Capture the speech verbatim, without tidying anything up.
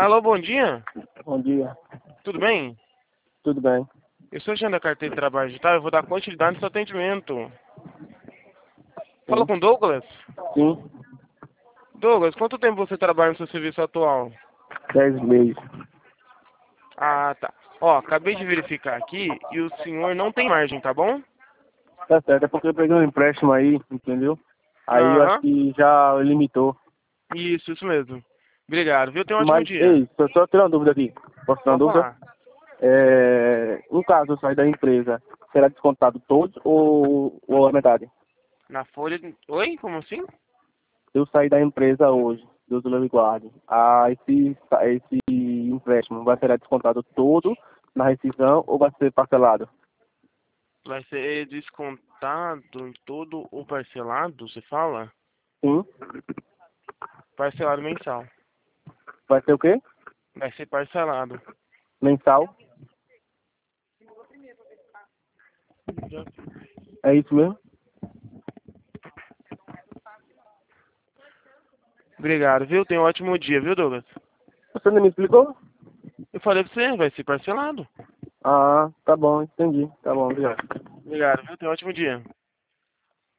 Alô, bom dia. Bom dia. Tudo bem? Tudo bem? Eu sou Jean da Carteira de Trabalho Digital. Eu vou dar continuidade no seu atendimento. Fala Sim. com Douglas? Sim. Douglas, quanto tempo você trabalha no seu serviço atual? Dez meses. Ah, tá. Ó, acabei de verificar aqui e o senhor não tem margem, tá bom? Tá certo, é porque eu peguei um empréstimo aí, entendeu? Aí eu acho Aham. que já limitou. Isso, isso mesmo. Obrigado, viu? Tenha um ótimo Mas, dia. ei, só, só tirar uma dúvida aqui. Posso tirar uma Pode dúvida? falar. É, no caso eu sair da empresa, será descontado todos ou, ou a metade? Na folha... Oi? Como assim? Eu sair da empresa hoje, Deus o livre e guarde. Ah, esse, esse empréstimo vai ser descontado todo na rescisão ou vai ser parcelado? Vai ser descontado em todo o parcelado, você fala? Sim. Parcelado mensal. Vai ser o quê? Vai ser parcelado. Mensal? É isso mesmo? Obrigado, viu? Tenha um ótimo dia, viu, Douglas? Você não me explicou? Eu falei pra você, vai ser parcelado. Ah, tá bom, entendi. Tá bom, obrigado. Obrigado, viu? Tenha um ótimo dia.